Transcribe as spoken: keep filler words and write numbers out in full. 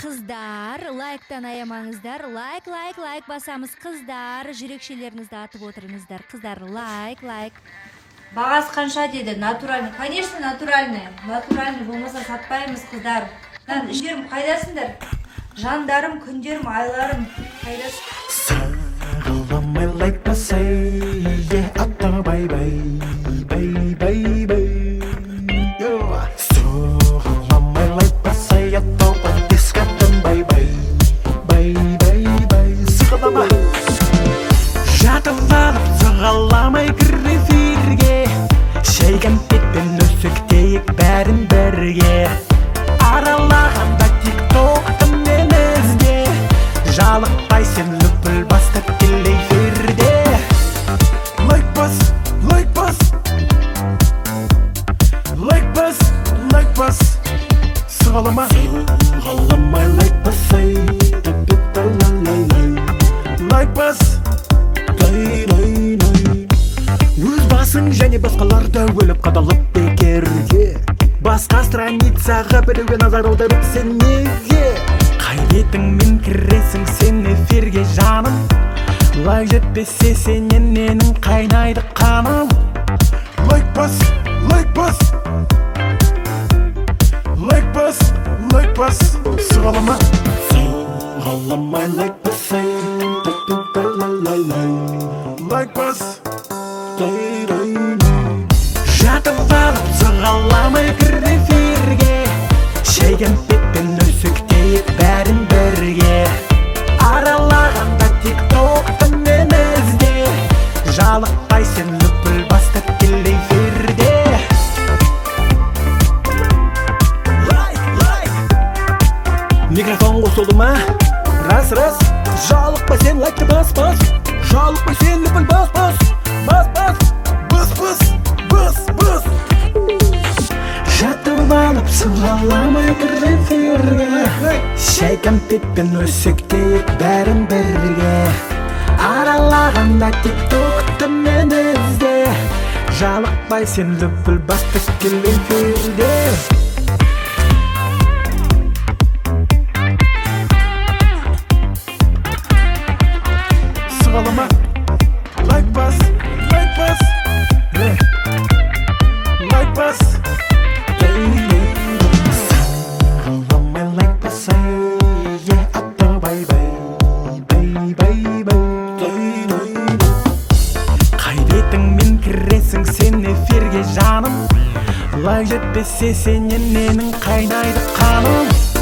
Қыздар, лайктан аямаңыздар. Лайк, лайк, лайк басамыз. Қыздар, жүрекшелеріңізді атып отырыңыздар. Қыздар, лайк, лайк. Бағасы қанша деді? Натуральный. Конечно, натуральный. Натуральный болмаса сатпаймыз, қыздар. Күндерім қайдасыңдар? Жандарым, күндерім, айларым қайдасың? Сағаламай лайк басай, атта бай-бай, бай-бай, бай. Сағаламай лайк басай, атта бай-дескаттым бай-бай, бай-бай, бай. Сағалама. Жатып алып сағаламай кір эфирге, шайған петпен өсіктейік бәрін бірге. Аралағанда тик-токтың мен ізде, жалықпай сен лүпіл бастап кел эфирде. Лайк бас, лайк бас, лайк бас, лайк бас. Сағалама. Сағаламай лайк басай, лайк бас, лай-лай-лай. Өз басың және басқаларда өліп қадалып бекерге, басқа страницаға біреуге назар аударып сен неге? Қай бетіңмен кіресің сен эфирге жаным, лайк жетпесе сенен менің қайнайды қаным. Лайк бас, лайк бас, лайк бас, лайк бас. Сағалама. Сағаламай лайк басай, лайк бас, жатып алып сағаламай кір эфирге, шайған петпен өсіктейік бәрін бірге. Аралағанда тик-токтың мен ізде, жалықпай сен лүпіл бастап кел эфирде. Микрофон қосылды ма? Рас, рас. Жалықпай сен лайкты бас, бас. Жалықпай сен лүпіл бас, бас. Бас, бас, бас, бас, бас, бас. Жатып алып сағаламай кір эфирге, шайқан петпен өсіктейік бәрін бірге. Аралағанда тик-токты мен ізде, жалықпай сен лүпіл бастап кел эфирде. Сағалама. Лайк бас, лайк бас, лайк бас. Сағаламай лайк басай, атта бай-бай, бай-бай-бай. Қай бетіңмен кіресің сен эфирге жаным, лайк жетпесе сенен менің қайнайды қаным.